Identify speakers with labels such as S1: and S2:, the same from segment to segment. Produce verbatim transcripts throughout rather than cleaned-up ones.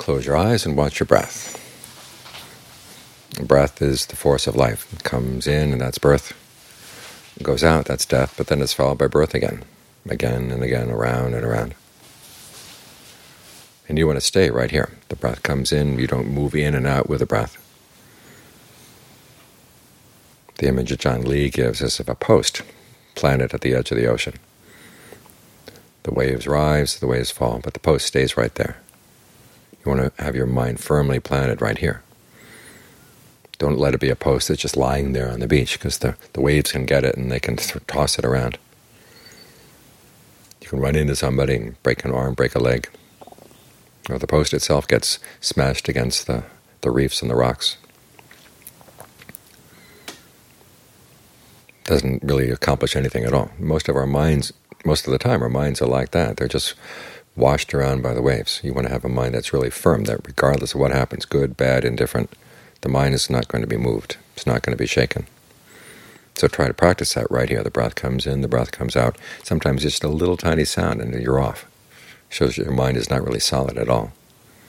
S1: close your eyes and watch your breath. Breath is the force of life. It comes in, and that's birth. It goes out, that's death, but then it's followed by birth again, again and again, around and around. And you want to stay right here. The breath comes in, you don't move in and out with the breath. The image that John Lee gives is of a post planted at the edge of the ocean. The waves rise, the waves fall, but the post stays right there. You want to have your mind firmly planted right here. Don't let it be a post that's just lying there on the beach, because the, the waves can get it and they can th toss it around. You can run into somebody and break an arm, break a leg. Or the post itself gets smashed against the, the reefs and the rocks. Doesn't really accomplish anything at all. Most of our minds, most of the time, our minds are like that. They're just washed around by the waves. You want to have a mind that's really firm, that regardless of what happens, good, bad, indifferent, the mind is not going to be moved. It's not going to be shaken. So try to practice that right here. The breath comes in, the breath comes out. Sometimes it's just a little tiny sound and you're off. It shows that your mind is not really solid at all.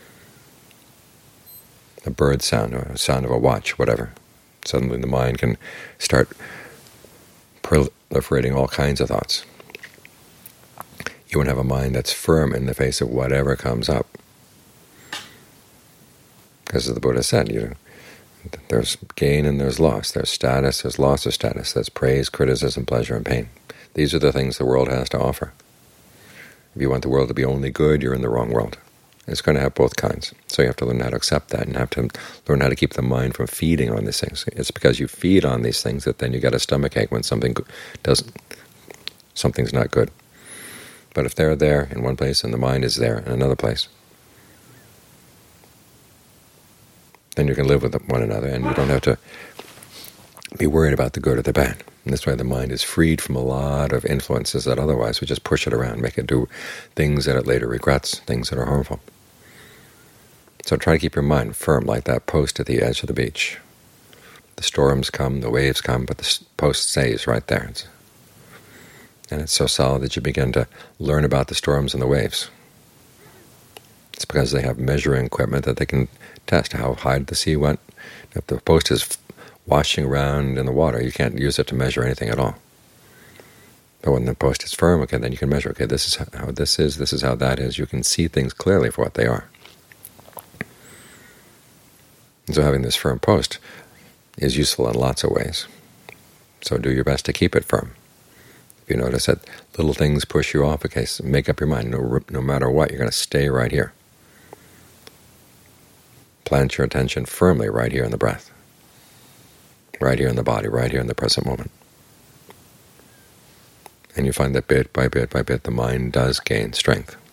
S1: A bird sound or a sound of a watch, whatever. Suddenly the mind can start proliferating all kinds of thoughts. You want to have a mind that's firm in the face of whatever comes up. Because as the Buddha said, you know, there's gain and there's loss. There's status, there's loss of status. There's praise, criticism, pleasure, and pain. These are the things the world has to offer. If you want the world to be only good, you're in the wrong world. It's going to have both kinds. So you have to learn how to accept that and have to learn how to keep the mind from feeding on these things. It's because you feed on these things that then you get a stomachache when something doesn't, something's not good. But if they're there in one place and the mind is there in another place, then you can live with one another, and you don't have to be worried about the good or the bad. And this way the mind is freed from a lot of influences that otherwise would just push it around, make it do things that it later regrets, things that are harmful. So try to keep your mind firm like that post at the edge of the beach. The storms come, the waves come, but the post stays right there. It's, and it's so solid that you begin to learn about the storms and the waves. It's because they have measuring equipment that they can test how high the sea went. If the post is washing around in the water, you can't use it to measure anything at all. But when the post is firm, okay, then you can measure, okay, this is how this is, this is how that is. You can see things clearly for what they are. And so having this firm post is useful in lots of ways. So do your best to keep it firm. If you notice that little things push you off, okay, so make up your mind. No, no matter what, you're going to stay right here. Plant your attention firmly right here in the breath, right here in the body, right here in the present moment. And you find that bit by bit by bit the mind does gain strength.